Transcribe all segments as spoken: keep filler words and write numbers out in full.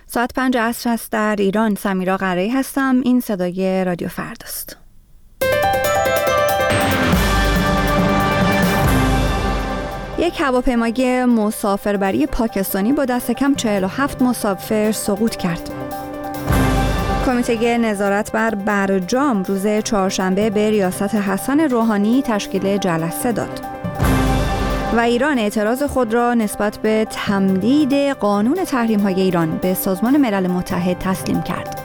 ساعت پنج عصر است در ایران. سمیرا قره‌ای هستم. این صدای رادیو فرداست. یک هواپیمای مسافربری پاکستانی با دست کم چهل و هفت مسافر سقوط کرد. کمیته نظارت بر برجام روز چهارشنبه به ریاست حسن روحانی تشکیل جلسه داد. و ایران اعتراض خود را نسبت به تمدید قانون تحریم‌های ایران به سازمان ملل متحد تسلیم کرد.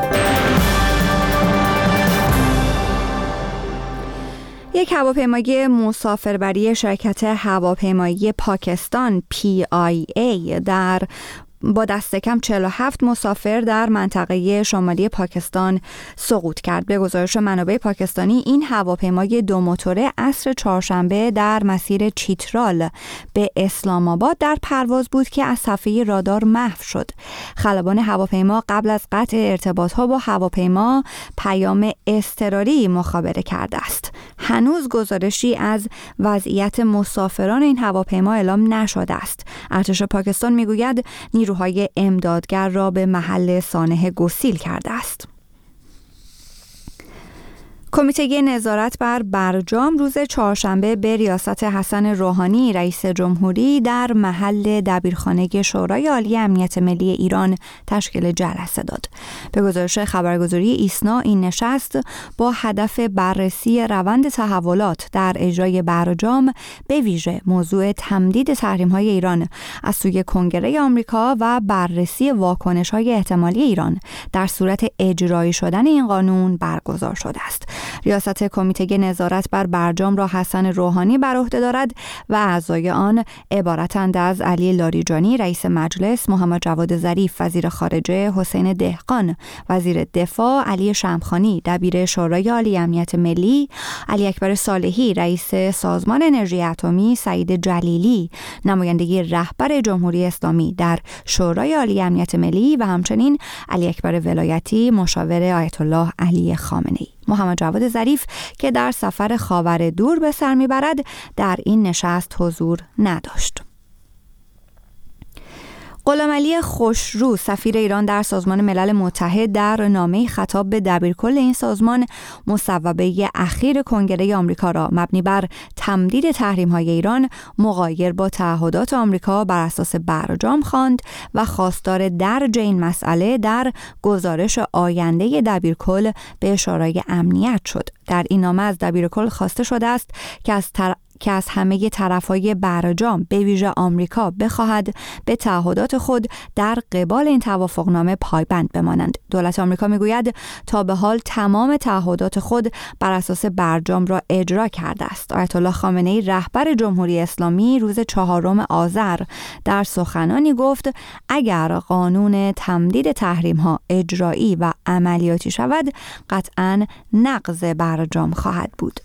یک هواپیمای مسافربری شرکت هواپیمایی پاکستان پی آی ای در با دست کم چهل و هفت مسافر در منطقه شمالی پاکستان سقوط کرد. به گزارش منابع پاکستانی این هواپیمای دو موتوره عصر چهارشنبه در مسیر چیترال به اسلام آباد در پرواز بود که از صفحه رادار محو شد. خلبان هواپیما قبل از قطع ارتباط‌ها با هواپیما پیام اضطراری مخابره کرده است. هنوز گزارشی از وضعیت مسافران این هواپیما اعلام نشده است. ارتش پاکستان میگوید نیروهای امدادگر را به محل سانحه گسیل کرده است. کمیته نظارت بر برجام روز چهارشنبه به ریاست حسن روحانی رئیس جمهوری در محل دبیرخانه شورای عالی امنیت ملی ایران تشکیل جلسه داد. به گزارش خبرگزاری ایسنا این نشست با هدف بررسی روند تحولات در اجرای برجام به ویژه موضوع تمدید تحریم‌های ایران از سوی کنگره آمریکا و بررسی واکنش‌های احتمالی ایران در صورت اجرایی شدن این قانون برگزار شده است. ریاست کمیته نظارت بر برجام را حسن روحانی بر عهده دارد و اعضای آن عبارتند از علی لاریجانی رئیس مجلس، محمد جواد ظریف وزیر خارجه، حسین دهقان وزیر دفاع، علی شمخانی دبیر شورای عالی امنیت ملی، علی اکبر صالحی رئیس سازمان انرژی اتمی، سعید جلیلی نماینده رهبر جمهوری اسلامی در شورای عالی امنیت ملی و همچنین علی اکبر ولایتی مشاور آیت الله علی خامنه‌ای. محمد جواد ظریف که در سفر خاور دور به سر میبرد در این نشست حضور نداشت. غلامعلی خوشرو سفیر ایران در سازمان ملل متحد در نامه خطاب به دبیرکل این سازمان مصوبه اخیر کنگره آمریکا را مبنی بر تمدید تحریم‌های ایران مغایر با تعهدات آمریکا بر اساس برجام خواند و خواستار درج این مسئله در گزارش آینده دبیرکل به شورای امنیت شد. در این نامه از دبیرکل خواسته شده است که از تر... که از همه طرفهای برجام به ویژه آمریکا بخواهد به تعهدات خود در قبال این توافقنامه پایبند بمانند. دولت آمریکا میگوید تا به حال تمام تعهدات خود بر اساس برجام را اجرا کرده است. آیت الله خامنه‌ای رهبر جمهوری اسلامی روز چهارم آذر در سخنانی گفت اگر قانون تمدید تحریم‌ها اجرایی و عملیاتی شود قطعاً نقض برجام خواهد بود.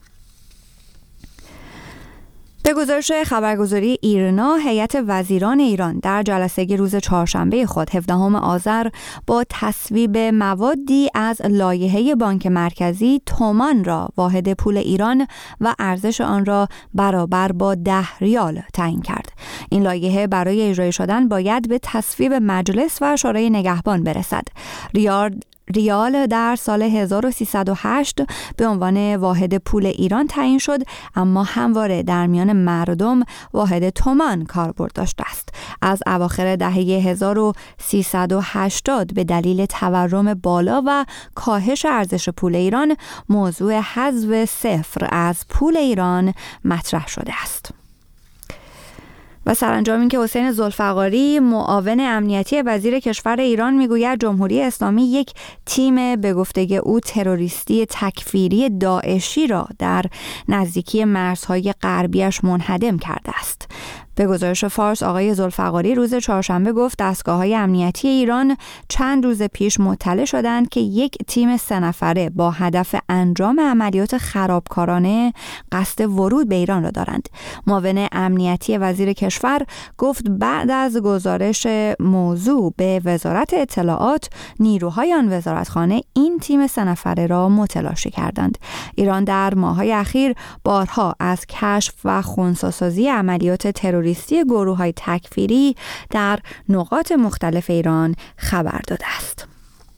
به گزارش خبرگزاری ایرنا، هیئت وزیران ایران در جلسه روز چهارشنبه خود هفدهم آذر با تصویب موادی از لایحه بانک مرکزی تومان را واحد پول ایران و ارزش آن را برابر با ده ریال تعیین کرد. این لایحه برای اجرای شدن باید به تصویب مجلس و شورای نگهبان برسد. ریال ریال در سال هزار و سیصد و هشت به عنوان واحد پول ایران تعیین شد، اما همواره در میان مردم واحد تومان کاربرد داشته است. از اواخر دهه هزار و سیصد و هشتاد به دلیل تورم بالا و کاهش ارزش پول ایران موضوع حذف صفر از پول ایران مطرح شده است. و سرانجام این که حسین ذوالفقاری معاون امنیتی وزیر کشور ایران میگوید جمهوری اسلامی یک تیم به گفته او تروریستی تکفیری داعشی را در نزدیکی مرزهای غربیش منهدم کرده است. به گزارش فارس آقای ذوالفقاری روز چهارشنبه گفت دستگاه‌های امنیتی ایران چند روز پیش مطلع شدند که یک تیم سه نفره با هدف انجام عملیات خرابکارانه قصد ورود به ایران را دارند. معاون امنیتی وزیر کشور گفت بعد از گزارش موضوع به وزارت اطلاعات نیروهای آن وزارتخانه این تیم سه نفره را متلاشی کردند. ایران در ماه‌های اخیر بارها از کشف و خنثی‌سازی عملیات تروریستی تروریستی گروه‌های تکفیری در نقاط مختلف ایران خبر داده است.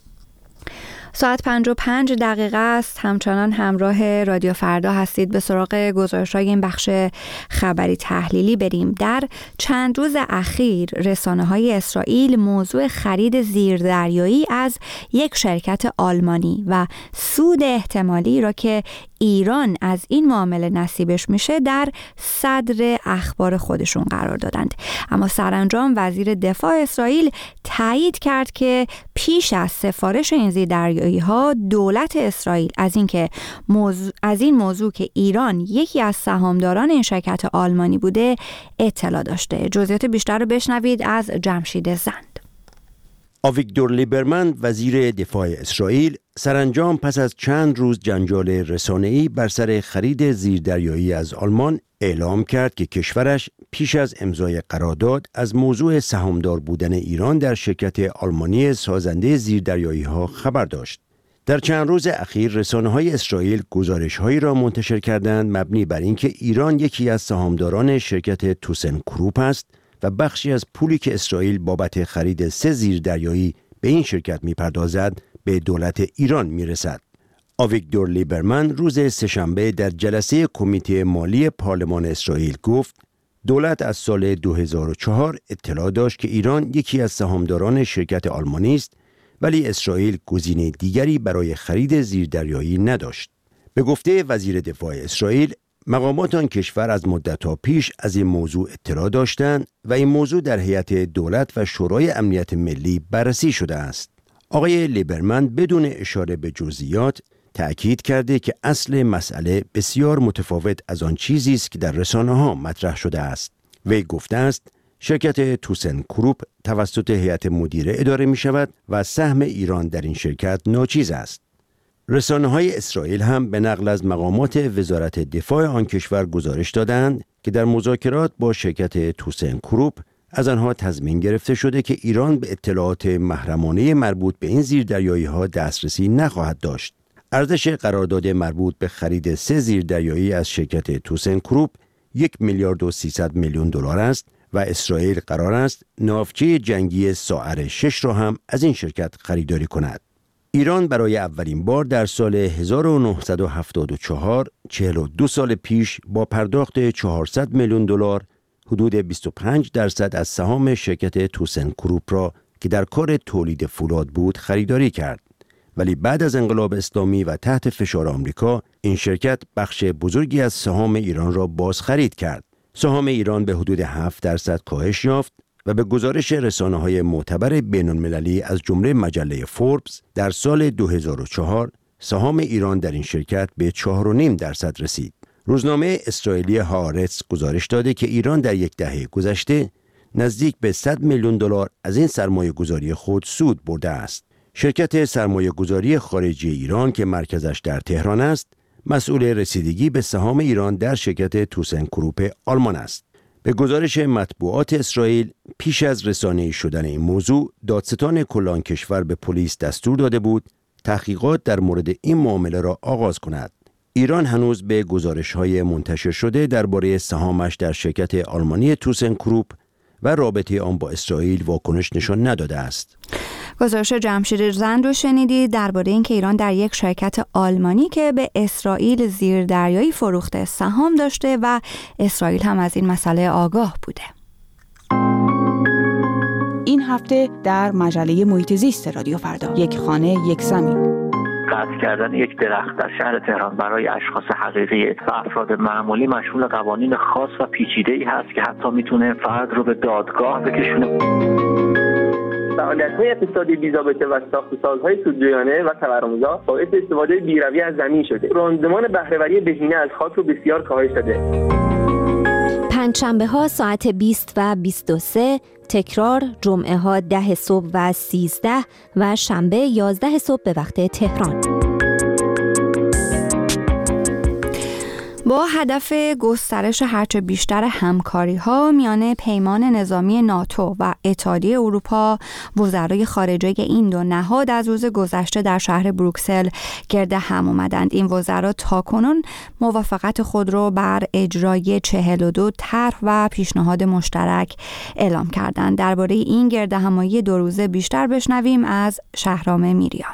ساعت پنج و پنج دقیقه است. همچنان همراه رادیو فردا هستید. به سراغ گزارش‌های این بخش خبری تحلیلی بریم. در چند روز اخیر رسانه‌های اسرائیل موضوع خرید زیردریایی از یک شرکت آلمانی و سود احتمالی را که ایران از این معامله نصیبش میشه در صدر اخبار خودشون قرار دادند. اما سرانجام وزیر دفاع اسرائیل تایید کرد که پیش از سفارش این زیردریایی ها دولت اسرائیل از اینکه موضوع از این موضوع که ایران یکی از سهامداران این شرکت آلمانی بوده اطلاع داشته. جزئیات بیشتر رو بشنوید از جمشید زند. آویگدور لیبرمن وزیر دفاع اسرائیل سرانجام پس از چند روز جنجال رسانه‌ای بر سر خرید زیردریایی از آلمان اعلام کرد که کشورش پیش از امضای قرارداد از موضوع سهامدار بودن ایران در شرکت آلمانی سازنده زیردریایی‌ها خبر داشت. در چند روز اخیر رسانه‌های اسرائیل گزارش‌هایی را منتشر کردند مبنی بر اینکه ایران یکی از سهامداران شرکت توسن کروپ است و بخشی از پولی که اسرائیل بابت خرید سه زیردریایی به این شرکت می‌پردازد به دولت ایران می‌رسد. آویگدور لیبرمن روز سه‌شنبه در جلسه کمیته مالی پارلمان اسرائیل گفت دولت از سال دو هزار و چهار اطلاع داشت که ایران یکی از سهامداران شرکت آلمانی است، ولی اسرائیل گزینه دیگری برای خرید زیردریایی نداشت. به گفته وزیر دفاع اسرائیل، مقامات آن کشور از مدت‌ها پیش از این موضوع اطلاع داشتند و این موضوع در هیئت دولت و شورای امنیت ملی بررسی شده است. آقای لیبرمن بدون اشاره به جزئیات تأکید کرده که اصل مسئله بسیار متفاوت از آن چیزی است که در رسانه‌ها مطرح شده است. وی گفته است شرکت توسن کروپ توسط هیئت مدیره اداره می شود و سهم ایران در این شرکت ناچیز است. رسانه‌های اسرائیل هم به نقل از مقامات وزارت دفاع آن کشور گزارش دادند که در مذاکرات با شرکت توسن کروپ از آنها تضمین گرفته شده که ایران به اطلاعات محرمانه مربوط به این زیردریایی‌ها دسترسی نخواهد داشت. ارزش قرارداد مربوط به خرید سه زیردریایی از شرکت توسن کروپ یک میلیارد و سیصد میلیون دلار است و اسرائیل قرار است ناوچه جنگی ساعر شش را هم از این شرکت خریداری کند. ایران برای اولین بار در سال هزار و نهصد و هفتاد و چهار، چهل و دو سال پیش با پرداخت چهارصد میلیون دلار حدود بیست و پنج درصد از سهام شرکت توسن کروپ را که در کار تولید فولاد بود خریداری کرد. ولی بعد از انقلاب اسلامی و تحت فشار آمریکا این شرکت بخش بزرگی از سهام ایران را باز خرید کرد. سهام ایران به حدود هفت درصد کاهش یافت و به گزارش رسانه‌های معتبر بین‌المللی از جمله مجله فوربس در سال دو هزار و چهار سهام ایران در این شرکت به چهار و نیم درصد رسید. روزنامه اسرائیلی هآرتس گزارش داده که ایران در یک دهه گذشته نزدیک به صد میلیون دلار از این سرمایه‌گذاری خود سود برده است. شرکت سرمایه‌گذاری خارجی ایران که مرکزش در تهران است، مسئول رسیدگی به سهام ایران در شرکت توسن کروپ آلمان است. به گزارش مطبوعات اسرائیل پیش از رسانه‌ای شدن این موضوع، دادستان کلان کشور به پلیس دستور داده بود تحقیقات در مورد این معامله را آغاز کند. ایران هنوز به گزارش‌های منتشر شده درباره سهامش در شرکت آلمانی توسن کروپ و رابطه آن با اسرائیل واکنش نشان نداده است. گزارش جمشید زند رو شنیدید درباره اینکه ایران در یک شرکت آلمانی که به اسرائیل زیردریایی فروخته سهام داشته و اسرائیل هم از این مسئله آگاه بوده. این هفته در مجله محیط زیست رادیو فردا، یک خانه یک زمین. قطع کردن یک درخت در شهر تهران برای اشخاص حقیقی و افراد معمولی مشمول قوانین خاص و پیچیده‌ای هست که حتی میتونه فرد رو به دادگاه بکشونه. فعالیت‌های اقتصادی بی‌ضابطه و ساخت‌وسازهای سودجویانه و تورم‌زا باعث استفاده بی‌رویه از زمین شده. راندمان بهره‌وری بهینه از خاک رو بسیار کاهش داده. پنجشنبه‌ها ساعت بیست و بیست و سه، تکرار جمعه ها ده صبح و سیزده و شنبه یازده صبح به وقت تهران. با هدف گسترش هرچه بیشتر همکاری‌ها میان پیمان نظامی ناتو و اتحادیه اروپا، وزرای خارجه این دو نهاد از روز گذشته در شهر بروکسل گرد هم آمدند. این وزرا تاکنون موافقت خود را بر اجرای چهل و دو طرح و پیشنهاد مشترک اعلام کردند. درباره این گرد همایی دو روزه بیشتر بشنویم از شهرام میریان.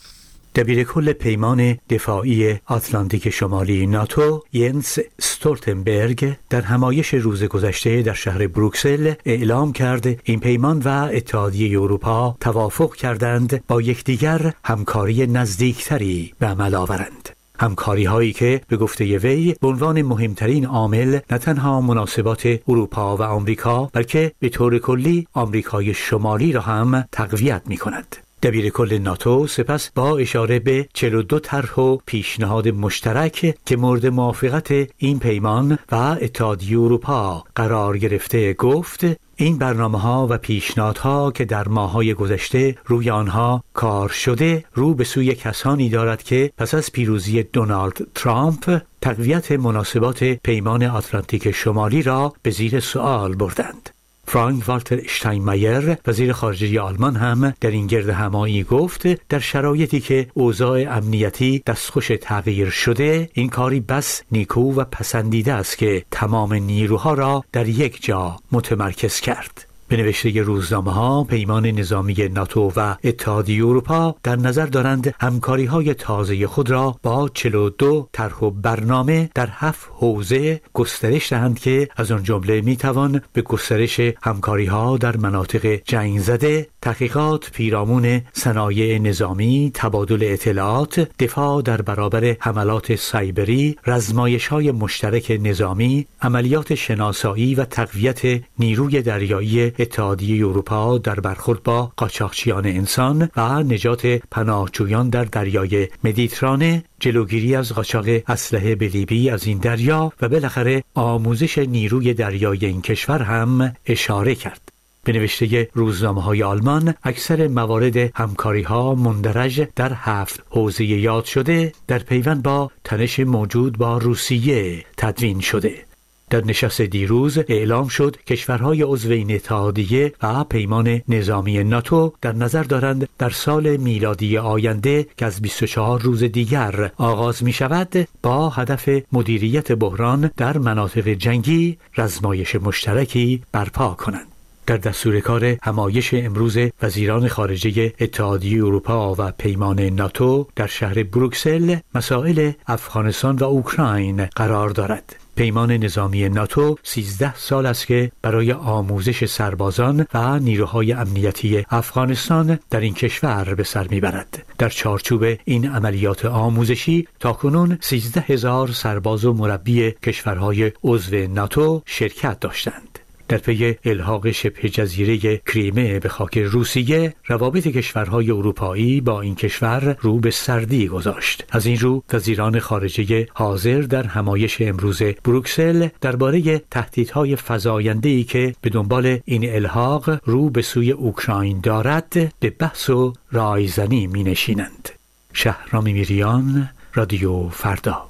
دبیرکل پیمان دفاعی آتلانتیک شمالی ناتو ینس استولتنبرگ در همایش روز گذشته در شهر بروکسل اعلام کرد این پیمان و اتحادیه اروپا توافق کردند با یکدیگر همکاری نزدیکتری به عمل آورند. همکاری هایی که به گفته وی به عنوان مهمترین عامل نه تنها مناسبات اروپا و آمریکا بلکه به طور کلی آمریکای شمالی را هم تقویت می کند. دبیرکل ناتو سپس با اشاره به چهل و دو طرح و پیشنهاد مشترک که مورد موافقت این پیمان و اتحادیه اروپا قرار گرفته گفت این برنامه‌ها و پیشنهادها که در ماه‌های گذشته روی آنها کار شده رو به سوی کسانی دارد که پس از پیروزی دونالد ترامپ تقویت مناسبات پیمان آتلانتیک شمالی را به زیر سؤال بردند. فرانک والتر اشتاینمایر وزیر خارجه آلمان هم در این گرد همایی گفت در شرایطی که اوضاع امنیتی دستخوش تغییر شده این کاری بس نیکو و پسندیده است که تمام نیروها را در یک جا متمرکز کرد. به نوشته روزنامه‌ها پیمان نظامی ناتو و اتحادیه اروپا در نظر دارند همکاری‌های تازه خود را با چهل و دو طرح و برنامه در هفت حوزه گسترش دهند که از آن جمله می‌توان به گسترش همکاری‌ها در مناطق جنگ زده، تحقیقات پیرامون صنایع نظامی، تبادل اطلاعات، دفاع در برابر حملات سایبری، رزمایش‌های مشترک نظامی، عملیات شناسایی و تقویت نیروی دریایی اتحادیه اروپا در برخورد با قاچاقچیان انسان و نجات پناهجویان در دریای مدیترانه، جلوگیری از قاچاق اسلحه به لیبی از این دریا و بالاخره آموزش نیروی دریایی این کشور هم اشاره کرد. به نوشته روزنامه‌های آلمان اکثر موارد همکاری‌ها مندرج در هفت حوزه یاد شده در پیوند با تنش موجود با روسیه تدوین شده. در نشست دیروز اعلام شد کشورهای عضو این اتحادیه و پیمان نظامی ناتو در نظر دارند در سال میلادی آینده که از بیست و چهار روز دیگر آغاز می شود با هدف مدیریت بحران در مناطق جنگی رزمایش مشترکی برپا کنند. در دستور کار همایش امروز وزیران خارجه اتحادیه اروپا و پیمان ناتو در شهر بروکسل مسائل افغانستان و اوکراین قرار دارد. پیمان نظامی ناتو سیزده سال است که برای آموزش سربازان و نیروهای امنیتی افغانستان در این کشور به سر میبرد. در چارچوب این عملیات آموزشی تاکنون سیزده هزار سرباز و مربی کشورهای عضو ناتو شرکت داشتند. در پی الحاق شبه جزیره کریمه به خاک روسیه، روابط کشورهای اروپایی با این کشور رو به سردی گذاشت. از این رو وزیران خارجه حاضر در همایش امروز بروکسل درباره تهدیدهای فزاینده‌ای که به دنبال این الحاق رو به سوی اوکراین دارد به بحث و رایزنی می نشینند. شهرام میریان، رادیو فردا.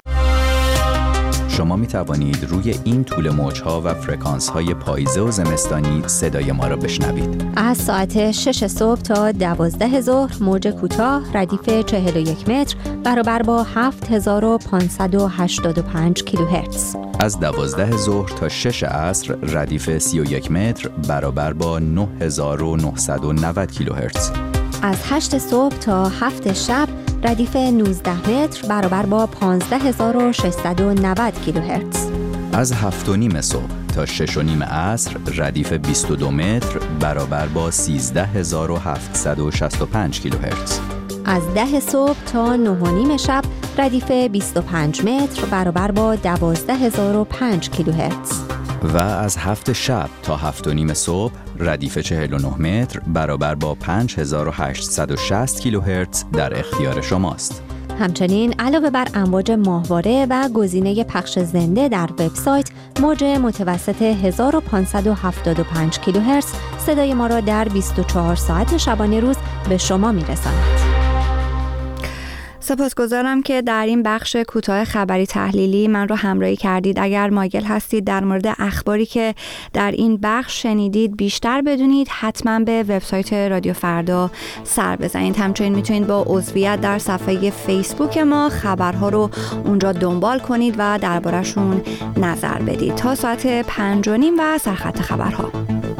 شما می توانید روی این طول موج‌ها و فرکانس‌های پاییزه و زمستانی صدای ما را بشنوید. از ساعت شش صبح تا دوازده ظهر موج کوتاه ردیف چهل و یک متر برابر با هفت هزار و پانصد و هشتاد و پنج کیلوهرتز. از دوازده ظهر تا شش عصر ردیف سی و یک متر برابر با نه هزار و نهصد و نود کیلوهرتز. از هشت صبح تا هفت شب ردیف نوزده متر برابر با پانزده هزار و ششصد و نود کیلوهرتز. از هفت و نیم صبح تا شش و نیم عصر ردیف بیست و دو متر برابر با سیزده هزار و هفتصد و شصت و پنج کیلوهرتز. از ده صبح تا نه و نیم شب ردیف بیست و پنج متر برابر با دوازده هزار و پنج کیلوهرتز. و از هفت شب تا هفت و نیم صبح ردیف چهل و نه متر برابر با پنج هزار و هشتصد و شصت کیلوهرتز در اختیار شماست. همچنین علاوه بر امواج ماهواره و گزینه پخش زنده در وبسایت، موج متوسط هزار و پانصد و هفتاد و پنج کیلوهرتز صدای ما را در بیست و چهار ساعت شبانه روز به شما میرساند. سپاسگزارم که در این بخش کوتاه خبری تحلیلی من رو همراهی کردید. اگر مایل هستید در مورد اخباری که در این بخش شنیدید بیشتر بدونید، حتما به وبسایت رادیو فردا سر بزنید. همچنین میتونید با عضویت در صفحه فیسبوک ما خبرها رو اونجا دنبال کنید و دربارشون نظر بدید. تا ساعت پنج و نیم و سرخط خبرها.